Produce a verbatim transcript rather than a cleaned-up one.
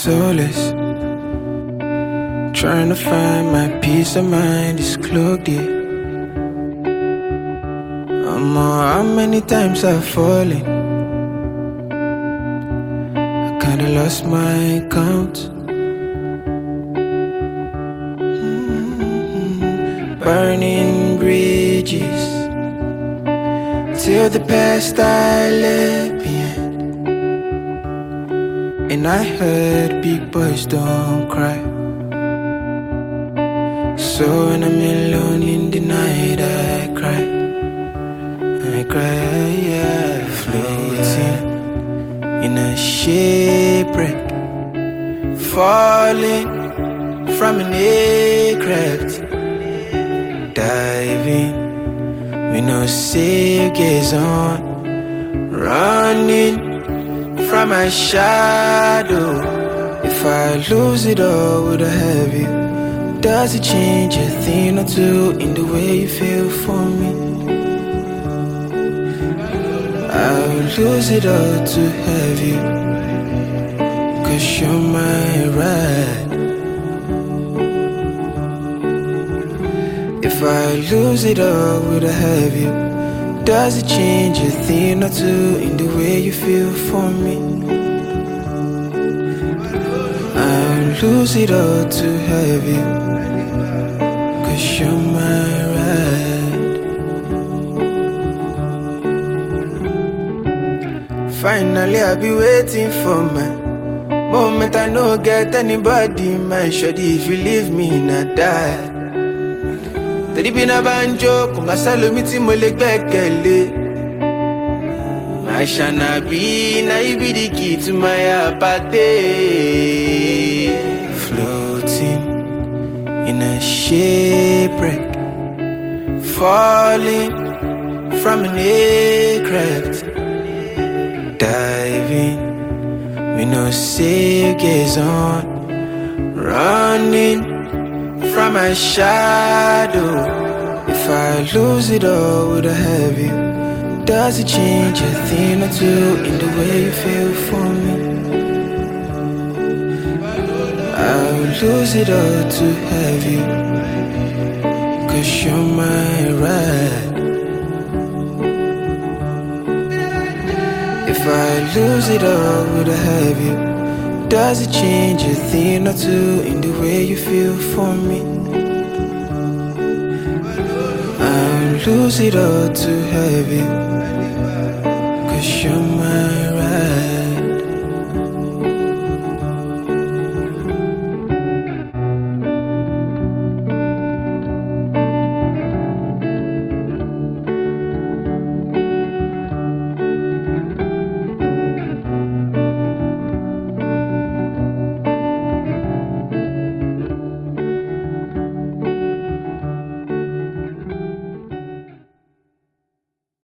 soulless, trying to find my peace of mind is cloaked here. Um, how many times I've fallen, I kinda lost my count. Mm-hmm. Burning bridges till the past I left behind. And I heard big boys don't cry. So when I'm alone in the night, I cry. I cry, yeah. Floating in a shipwreck, falling from an aircraft, diving with no safe gaze on, running from my shadow. If I lose it all, would I have you? Does it change a thing or two in the way you feel for me? I'll lose it all to have you, 'cause you're my ride. If I lose it all, would I have you? Does it change a thing or two in the way you feel for me? I'll lose it all to have you, 'cause you're my ride. Finally I'll be waiting for my moment. I no get anybody, my shawty. If you leave me, not die. Teddy be na banjo, kunga salomi ti mo le gbekele. My shana be, na you be the key to my apathy. Floating in a shipwreck, falling from an aircraft, diving with no safe gaze on, running from my shadow. If I lose it all, would I have you? Does it change a thing or two in the way you feel for me? I'll lose it all to have you, 'cause you're my ride. If I lose it all, would I have you? Does it change a thing or two in the way you feel for me? I'll lose it all to have you, 'cause you're my